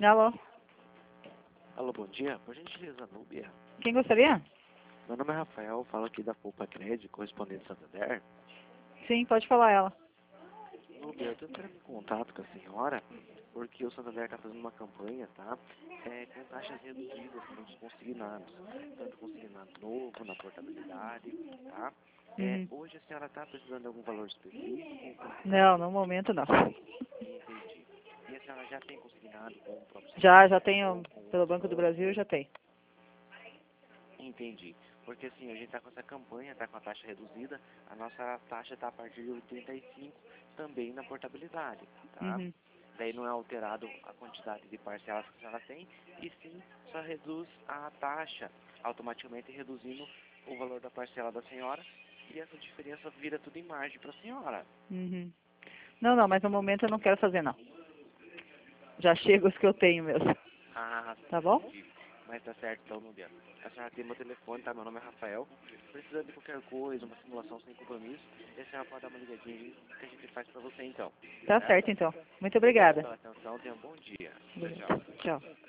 Alô? Alô, bom dia. Por gentileza, Núbia. Quem gostaria? Meu nome é Rafael, falo aqui da Poupa Crédito, correspondente Santander. Sim, pode falar ela. Núbia, eu tô entrando em contato com a senhora, porque o Santander está fazendo uma campanha, tá? Com taxas reduzidas nos consignados. Tanto consignado novo, na portabilidade, tá? Hoje a senhora está precisando de algum valor específico? Não, no momento não. Entendi. E a senhora já tem consignado com o próprio Já Santander? tenho, Ou com pelo outro Banco do banco? Brasil, já tem. Entendi. Porque assim, a gente está com essa campanha, está com a taxa reduzida, a nossa taxa está a partir de 85 também na portabilidade, tá? Uhum. Daí não é alterado a quantidade de parcelas que a senhora tem, e sim só reduz a taxa, automaticamente reduzindo o valor da parcela da senhora, e essa diferença vira tudo em margem para a senhora. Uhum. Não, mas no momento eu não quero fazer não. Já chega os que eu tenho mesmo. Ah, Tá bom? entendi. Mas tá certo então, Núbia. A senhora tem meu telefone, tá? Meu nome é Rafael. Precisando de qualquer coisa, uma simulação sem compromisso, a senhora pode dar uma ligadinha aí que a gente faz pra você então. Tá certo então. Muito obrigada. Pela atenção, tenha um bom dia. Tchau, Obrigada. tchau. Tchau.